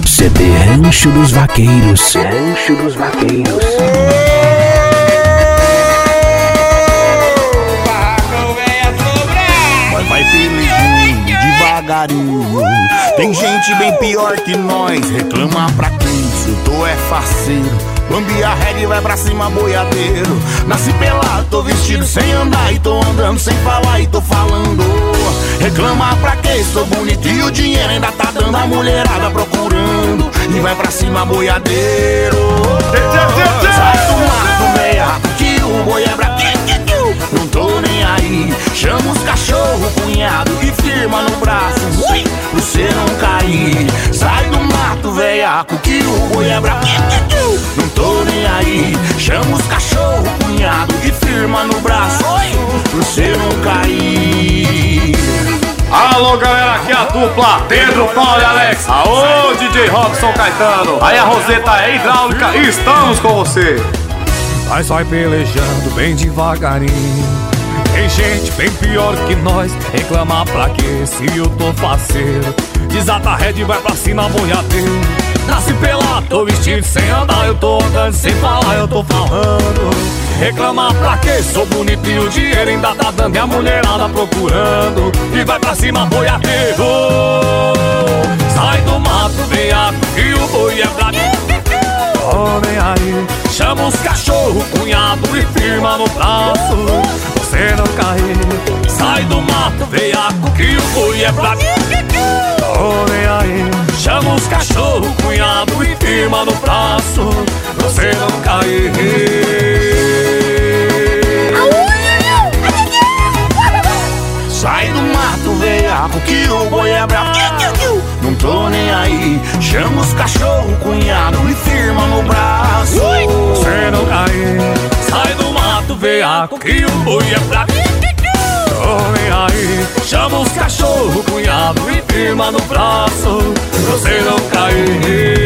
CD Rancho dos Vaqueiros. Rancho dos Vaqueiros. Mas vai pelejando devagarinho. Tem gente bem pior que nós. Reclama pra quem isso, eu tô é faceiro. Bambi a regra e vai pra cima boiadeiro. Nasci pelado, tô vestido sem andar. E tô andando sem falar e tô falando. Reclama pra quê? Sou bonito e o dinheiro ainda tá dando. A mulherada procurando. E vai pra cima boiadeiro. Sai do mato, meia, que o boi é brabo. Não tô nem aí. Chama os cachorro, cunhado, e firma no braço pra você não cair. Sai do mato, veiaco, que o boi é brabo. Não tô nem aí. Chama os cachorro, cunhado, e firma no braço pra você não cair. Alô galera, aqui é a dupla Pedro, Paulo e Alex. Aô DJ Robson Caetano. Aí a Roseta é hidráulica e estamos com você. Mas vai pelejando bem devagarinho. Tem gente bem pior que nós. Reclamar pra quê se eu tô faceiro? Desata a rede e vai pra cima boiadeiro. Nasci pelado, tô vestido sem andar. Eu tô andando sem falar, eu tô falando. Reclamar pra quê? Sou bonito e o dinheiro ainda tá dando. E a mulherada procurando. E vai pra cima boiadeiro. Sai do mato, veiaco, que o boi é brabo. Homem aí, chama os cachorro, cunhado, e firma no braço você não cair. Sai do mato, veiaco, que o boi é brabo. Homem aí, chama os cachorro, cunhado, e firma no braço você não cair. Sai do mato, veiaco, que o boi é brabo. Não tô nem aí. Chama os cachorro, cunhado, e firma no braço você não cair. Sai do mato, veiaco, que o boi é brabo. Homem aí, chama os cachorro, cunhado, e firma no braço você não cair.